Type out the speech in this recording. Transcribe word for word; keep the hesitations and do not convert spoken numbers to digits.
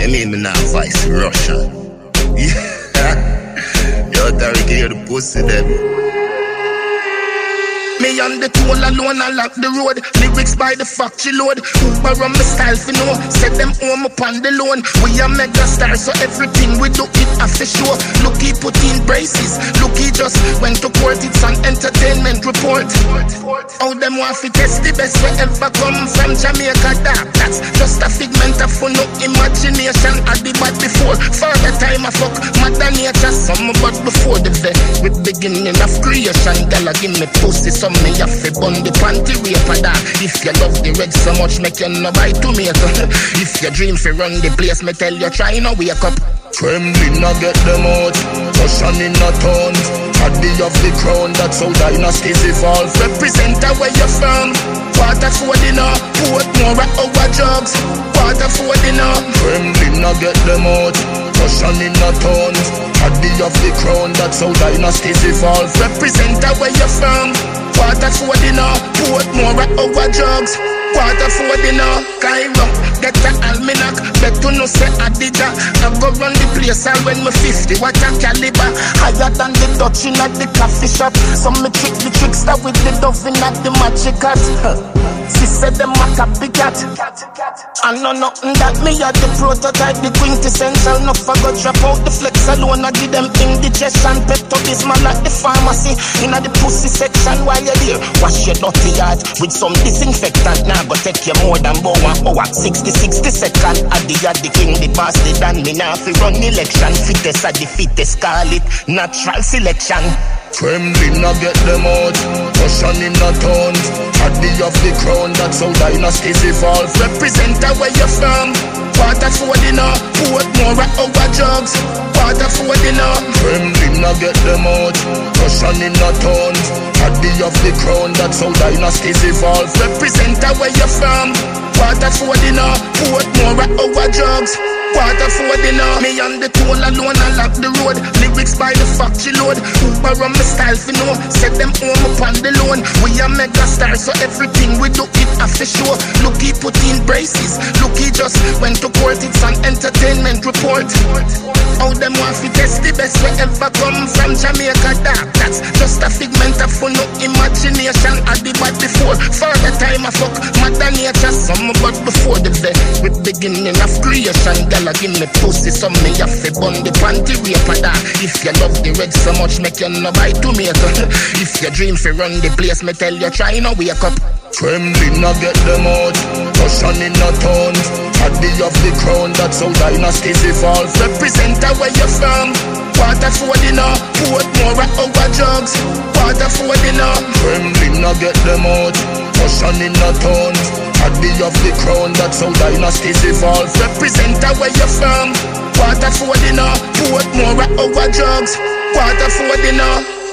mean me not vice Russia? Yeah. Yo, Tariq, you're the pussy then. Me on the toll alone, I lock the road. Lyrics by the factory load. Uber on my style, you know. Set them home upon the loan. We are mega stars, so everything we do it after show. Looky put in braces. Looky just went to court, it's an entertainment report. How them want to test the best we ever come from Jamaica, that That's just a figment of no imagination. I did bad before. For the time I fuck mother nature. Some but before the vet. With beginning of creation. Gala give me pussy, so me have to bun the panty raper that. If you love the red so much, make you no buy tomato. If you dream for run the place, me tell you try no wake up. Kremlin a get them out, Russian in a town. Caddy of the crown, that's how dynasties evolve. Represent where you're from. Water for dinner, put more at our jobs. Water for dinner. Kremlin a get them out, Russian in a town. Caddy of the crown, that's how dynasties evolve. Represent where you're from. Water for dinner, put more at our jobs. Water for dinner, Cairo, get the almanac. Bet to no say Adida. I go run the place and when me fifty, what a caliber. Higher than the Dutch in at the coffee shop. Some me trick the trickster with the dove in at the magic hat. She said them a copycat. I know nothing that me at the prototype, the quintessential. No forgot drop out the flex alone. I give them indigestion. Pepto Bismol at the pharmacy. In at the pussy section while you're there. Wash your dirty yard with some disinfectant. Now go take you more than about one hour. sixty, sixty second. At the yard the king, the bastard. And me now fi run election. Fittest at the fittest, call it natural selection. Kremlin a get them out, Russian in a town. Caddy of the crown, that's how dynasties evolve. Represent where you're from. Water for dinner, put more at our jobs. Water for dinner. Kremlin a get them out, Russian in a town. Caddy of the crown, that's how dynasties evolve. Represent where you're from. Water for dinner, put more at our jobs. Water for dinner. Me on the toll alone, I lock the road. Lyrics by the factory load. Uber on my style, you know. Set them home upon the loan. We are mega stars, so everything we do it after show. Looky put in braces. Looky just went to court, it's an entertainment report. How them want to test the best we ever come from Jamaica, that That's just a figment of no imagination. I did bad before. For the time I fuck mother nature. Some but before the vet. With beginning of creation. Gala give me pussy, so me have to bun the panty raper that. If you love the red so much, make you no buy tomato. If you dream for run the place, me tell you try no wake up. Kremlin a get them out, Russian in a town. Caddy of the crown, that's how dynasties evolve. Represent where you're from. Water for dinner, put more at our jobs. Water for dinner. Kremlin a get them out, Russian in a town. Caddy of the crown, that's how dynasties evolve. Represent where you're from. Water for dinner, put more at our jobs. Water for dinner.